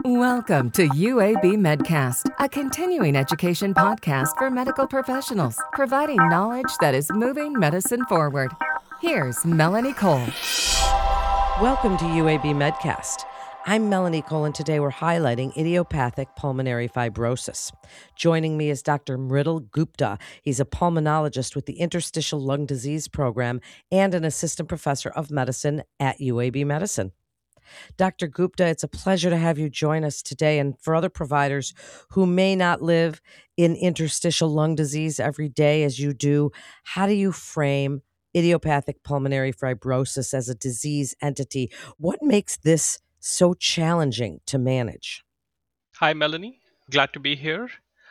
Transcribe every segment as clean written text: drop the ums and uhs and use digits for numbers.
Welcome to UAB Medcast, a continuing education podcast for medical professionals, providing knowledge that is moving medicine forward. Here's Melanie Cole. Welcome to UAB Medcast. I'm Melanie Cole, and today we're highlighting idiopathic pulmonary fibrosis. Joining me is Dr. Mridul Gupta. He's a pulmonologist with the Interstitial Lung Disease Program and an assistant professor of medicine at UAB Medicine. Dr. Gupta, it's a pleasure to have you join us today. And for other providers who may not live in interstitial lung disease every day as you do, how do you frame idiopathic pulmonary fibrosis as a disease entity? What makes this so challenging to manage? Hi, Melanie. Glad to be here.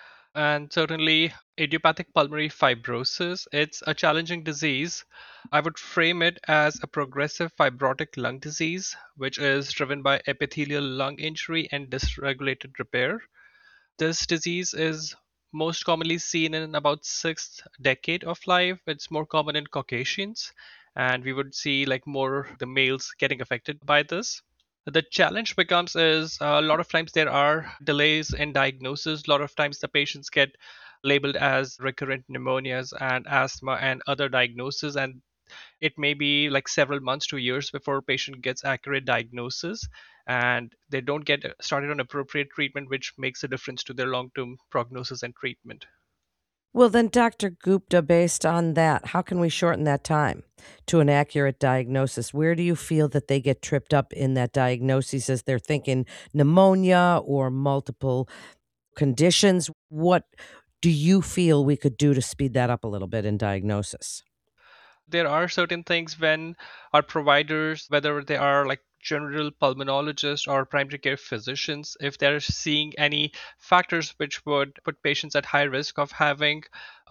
And certainly, idiopathic pulmonary fibrosis, it's a challenging disease. I would frame it as a progressive fibrotic lung disease, which is driven by epithelial lung injury and dysregulated repair. This disease is most commonly seen in about sixth decade of life. It's more common in Caucasians, and we would see like more the males getting affected by this. The challenge becomes is a lot of times there are delays in diagnosis. A lot of times the patients get labeled as recurrent pneumonias and asthma and other diagnoses, and it may be like several months to years before a patient gets accurate diagnosis, and they don't get started on appropriate treatment, which makes a difference to their long-term prognosis and treatment. Well, then, Dr. Gupta, based on that, how can we shorten that time to an accurate diagnosis? Where do you feel that they get tripped up in that diagnosis as they're thinking pneumonia or multiple conditions? What do you feel we could do to speed that up a little bit in diagnosis? There are certain things when our providers, whether they are like general pulmonologists or primary care physicians, if they're seeing any factors which would put patients at high risk of having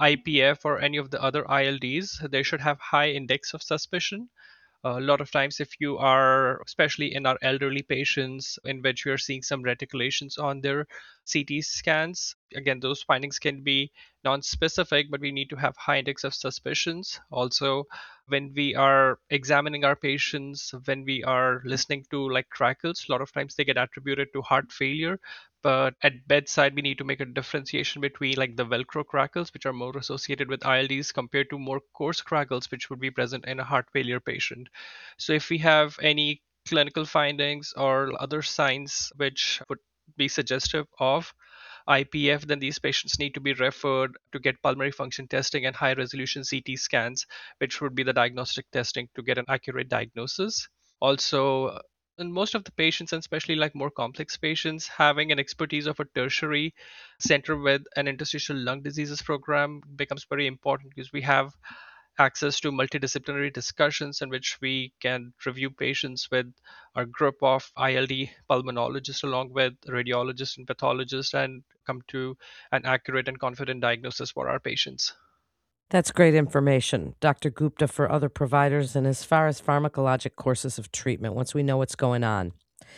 IPF or any of the other ILDs, they should have high index of suspicion. A lot of times, if you are, especially in our elderly patients, in which we are seeing some reticulations on their CT scans, again, those findings can be non-specific, but we need to have high index of suspicions. Also, when we are examining our patients, when we are listening to like crackles, a lot of times they get attributed to heart failure. But at bedside, we need to make a differentiation between like the Velcro crackles, which are more associated with ILDs, compared to more coarse crackles, which would be present in a heart failure patient. So if we have any clinical findings or other signs which would be suggestive of IPF, then these patients need to be referred to get pulmonary function testing and high resolution CT scans, which would be the diagnostic testing to get an accurate diagnosis. Also, in most of the patients, and especially like more complex patients, having an expertise of a tertiary center with an interstitial lung diseases program becomes very important, because we have access to multidisciplinary discussions in which we can review patients with our group of ILD pulmonologists along with radiologists and pathologists, and come to an accurate and confident diagnosis for our patients. That's great information, Dr. Gupta, for other providers. And as far as pharmacologic courses of treatment, once we know what's going on,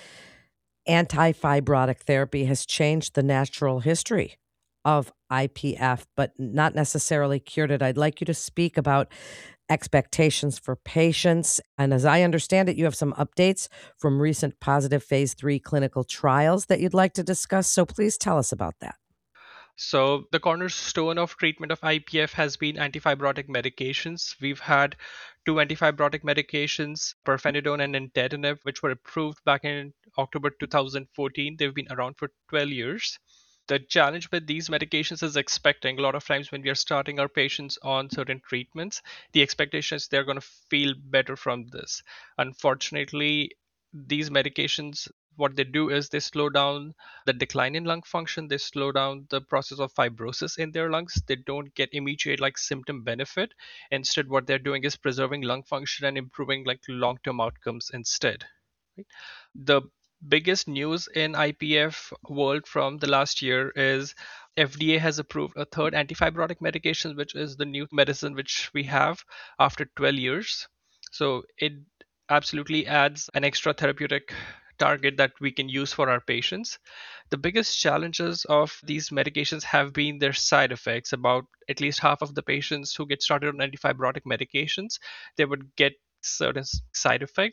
antifibrotic therapy has changed the natural history of IPF, but not necessarily cured it. I'd like you to speak about expectations for patients. And as I understand it, you have some updates from recent positive phase 3 clinical trials that you'd like to discuss. So please tell us about that. So, the cornerstone of treatment of IPF has been antifibrotic medications. We've had two antifibrotic medications, pirfenidone and nintedanib, which were approved back in October 2014. They've been around for 12 years. The challenge with these medications is expecting a lot of times when we are starting our patients on certain treatments, the expectation is they're going to feel better from this. Unfortunately, these medications, what they do is they slow down the decline in lung function, they slow down the process of fibrosis in their lungs. They don't get immediate like symptom benefit. Instead, what they're doing is preserving lung function and improving like long-term outcomes instead. Right? The biggest news in IPF world from the last year is FDA has approved a third antifibrotic medication, which is the new medicine which we have after 12 years. So it absolutely adds an extra therapeutic target that we can use for our patients. The biggest challenges of these medications have been their side effects. About at least half of the patients who get started on antifibrotic medications, they would get certain side effects.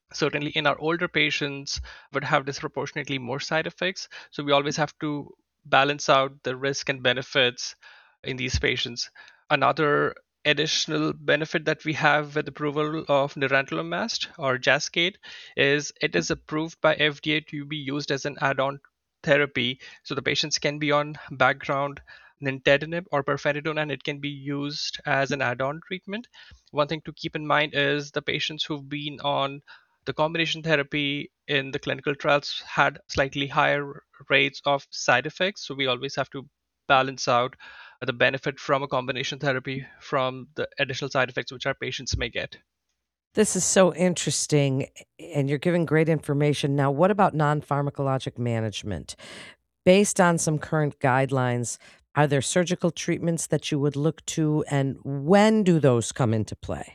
Certainly in our older patients would have disproportionately more side effects. So we always have to balance out the risk and benefits in these patients. Another additional benefit that we have with approval of nerandomilast or Jascade is it is approved by FDA to be used as an add-on therapy. So the patients can be on background nintedanib or pirfenidone, and it can be used as an add-on treatment. One thing to keep in mind is the patients who've been on the combination therapy in the clinical trials had slightly higher rates of side effects. So we always have to balance out the benefit from a combination therapy from the additional side effects which our patients may get. This is so interesting, and you're giving great information. Now, what about non pharmacologic management? Based on some current guidelines, are there surgical treatments that you would look to, and when do those come into play?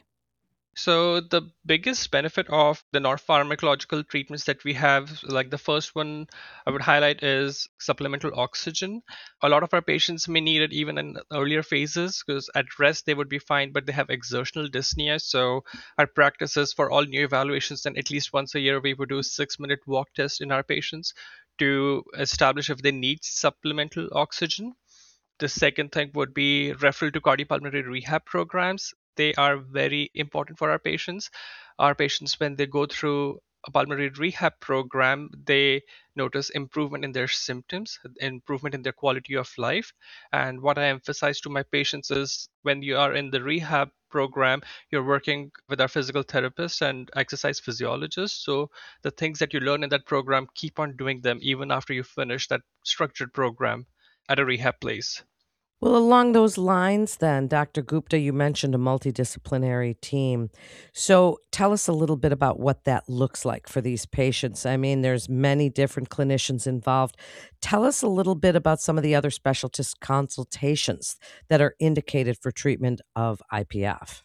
So the biggest benefit of the non-pharmacological treatments that we have, like the first one I would highlight is supplemental oxygen. A lot of our patients may need it even in earlier phases because at rest they would be fine, but they have exertional dyspnea. So our practice is for all new evaluations, and at least once a year we would do a 6-minute walk test in our patients to establish if they need supplemental oxygen. The second thing would be referral to cardiopulmonary rehab programs. They are very important for our patients. Our patients, when they go through a pulmonary rehab program, they notice improvement in their symptoms, improvement in their quality of life. And what I emphasize to my patients is when you are in the rehab program, you're working with our physical therapist and exercise physiologist. So the things that you learn in that program, keep on doing them even after you finish that structured program at a rehab place. Well, along those lines, then, Dr. Gupta, you mentioned a multidisciplinary team. So tell us a little bit about what that looks like for these patients. I mean, there's many different clinicians involved. Tell us a little bit about some of the other specialist consultations that are indicated for treatment of IPF.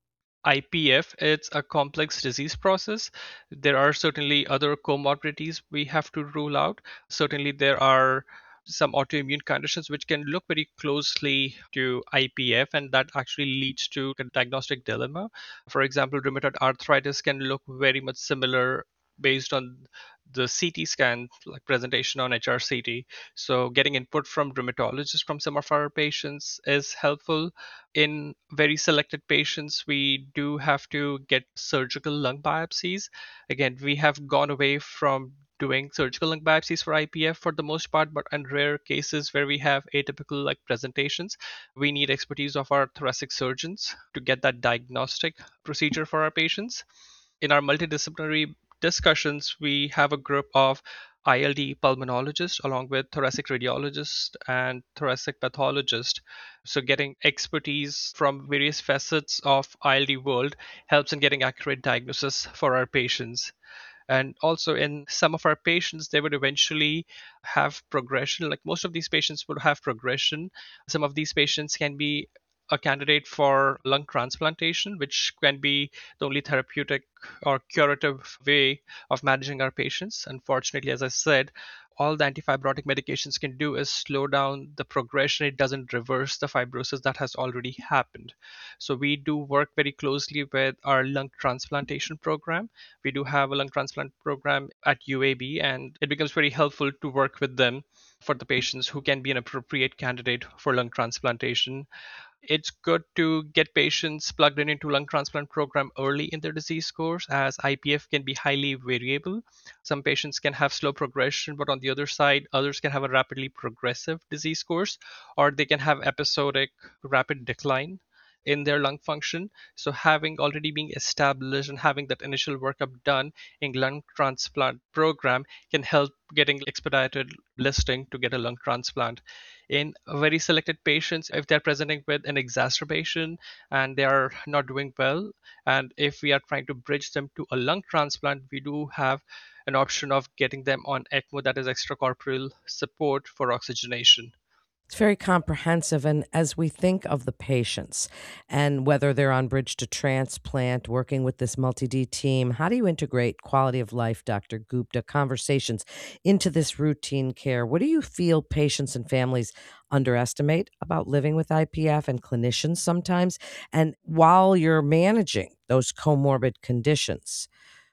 IPF, it's a complex disease process. There are certainly other comorbidities we have to rule out. Certainly, there are some autoimmune conditions which can look very closely to IPF, and that actually leads to a diagnostic dilemma. For example, rheumatoid arthritis can look very much similar based on the CT scan, like presentation on HRCT. So, getting input from rheumatologists from some of our patients is helpful. In very selected patients, we do have to get surgical lung biopsies. Again, we have gone away from doing surgical lung biopsies for IPF for the most part, but in rare cases where we have atypical like presentations, we need expertise of our thoracic surgeons to get that diagnostic procedure for our patients. In our multidisciplinary discussions, we have a group of ILD pulmonologists along with thoracic radiologists and thoracic pathologists. So getting expertise from various facets of ILD world helps in getting accurate diagnosis for our patients. And also in some of our patients, they would eventually have progression. Like most of these patients would have progression. Some of these patients can be a candidate for lung transplantation, which can be the only therapeutic or curative way of managing our patients. Unfortunately, as I said, all the antifibrotic medications can do is slow down the progression. It doesn't reverse the fibrosis that has already happened. So we do work very closely with our lung transplantation program. We do have a lung transplant program at UAB, and it becomes very helpful to work with them for the patients who can be an appropriate candidate for lung transplantation. It's good to get patients plugged in into lung transplant program early in their disease course, as IPF can be highly variable. Some patients can have slow progression, but on the other side, others can have a rapidly progressive disease course, or they can have episodic rapid decline in their lung function. So having already been established and having that initial workup done in lung transplant program can help getting expedited listing to get a lung transplant. In very selected patients, if they're presenting with an exacerbation and they are not doing well, and if we are trying to bridge them to a lung transplant, we do have an option of getting them on ECMO, that is extracorporeal support for oxygenation. It's very comprehensive. And as we think of the patients and whether they're on bridge to transplant, working with this multi D team, how do you integrate quality of life, Dr. Gupta, conversations into this routine care? What do you feel patients and families underestimate about living with IPF and clinicians sometimes? And while you're managing those comorbid conditions,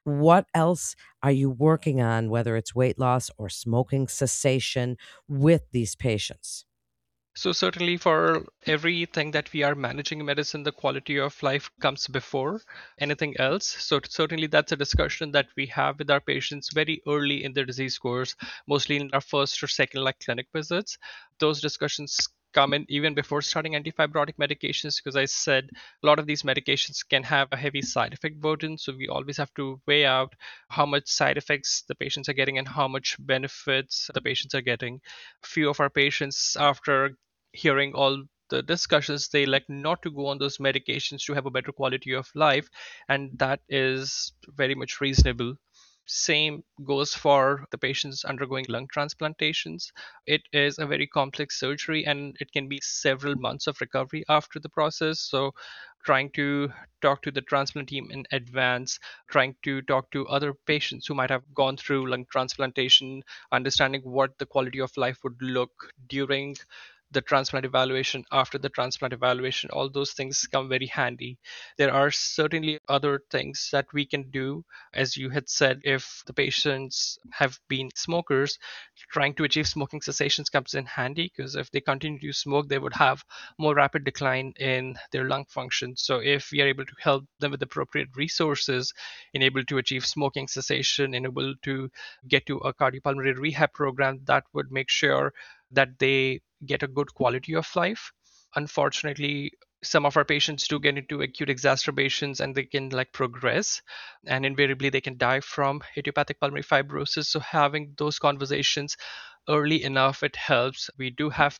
What else are you working on, whether it's weight loss or smoking cessation, with these patients? So certainly for everything that we are managing in medicine, the quality of life comes before anything else. So certainly that's a discussion that we have with our patients very early in their disease course, mostly in our first or second like clinic visits. Those discussions come in even before starting antifibrotic medications, because I said a lot of these medications can have a heavy side effect burden. So we always have to weigh out how much side effects the patients are getting and how much benefits the patients are getting. Few of our patients, after hearing all the discussions, they like not to go on those medications to have a better quality of life, and that is very much reasonable. Same goes for the patients undergoing lung transplantations. It is a very complex surgery and it can be several months of recovery after the process. So trying to talk to the transplant team in advance, trying to talk to other patients who might have gone through lung transplantation, understanding what the quality of life would look during the transplant evaluation, after the transplant evaluation, all those things come very handy. There are certainly other things that we can do. As you had said, if the patients have been smokers, trying to achieve smoking cessations comes in handy, because if they continue to smoke, they would have more rapid decline in their lung function. So if we are able to help them with appropriate resources, enable to achieve smoking cessation, enable to get to a cardiopulmonary rehab program, that would make sure that they get a good quality of life. Unfortunately, some of our patients do get into acute exacerbations and they can like progress, and invariably they can die from idiopathic pulmonary fibrosis. So having those conversations early enough, it helps. We do have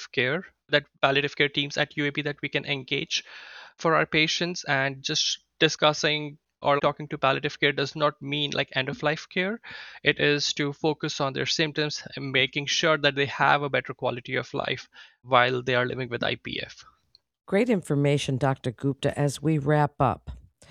palliative care teams at UAB that we can engage for our patients, and just discussing or talking to palliative care does not mean like end of life care. It is to focus on their symptoms and making sure that they have a better quality of life while they are living with IPF. Great information, Dr. Gupta. As we wrap up,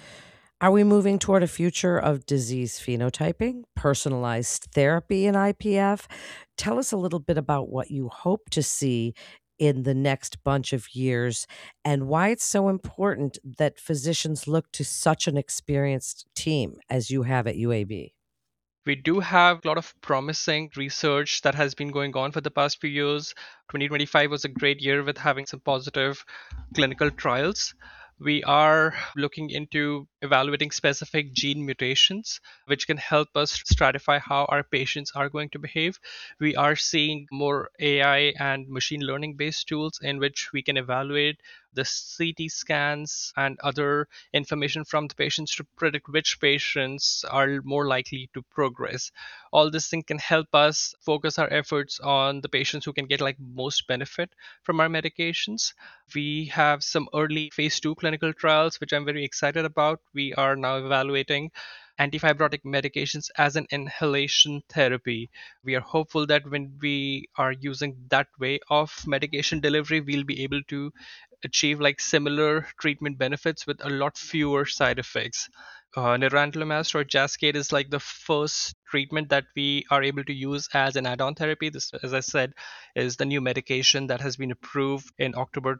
are we moving toward a future of disease phenotyping, personalized therapy in IPF? Tell us a little bit about what you hope to see in the next bunch of years and why it's so important that physicians look to such an experienced team as you have at UAB. We do have a lot of promising research that has been going on for the past few years. 2025 was a great year with having some positive clinical trials. We are looking into evaluating specific gene mutations, which can help us stratify how our patients are going to behave. We are seeing more AI and machine learning based tools in which we can evaluate the CT scans and other information from the patients to predict which patients are more likely to progress. All this thing can help us focus our efforts on the patients who can get like most benefit from our medications. We have some early phase 2 clinical trials, which I'm very excited about. We are now evaluating antifibrotic medications as an inhalation therapy. We are hopeful that when we are using that way of medication delivery, we'll be able to achieve like similar treatment benefits with a lot fewer side effects. Nerandomilast or Jascade is like the first treatment that we are able to use as an add-on therapy. This, as I said, is the new medication that has been approved in October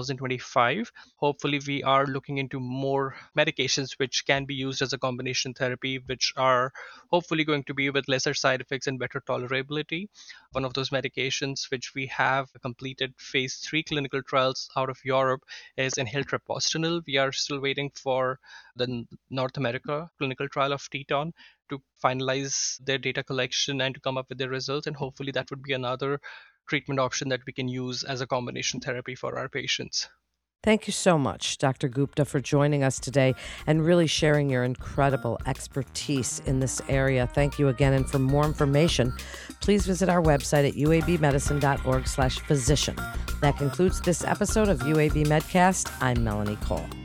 2025. Hopefully, we are looking into more medications which can be used as a combination therapy, which are hopefully going to be with lesser side effects and better tolerability. One of those medications which we have completed phase 3 clinical trials out of Europe is inhaled treprostinil. We are still waiting for the North America clinical trial of Teton to finalize their data collection and to come up with their results. And hopefully that would be another treatment option that we can use as a combination therapy for our patients. Thank you so much, Dr. Gupta, for joining us today and really sharing your incredible expertise in this area. Thank you again. And for more information, please visit our website at uabmedicine.org/physician. That concludes this episode of UAB Medcast. I'm Melanie Cole.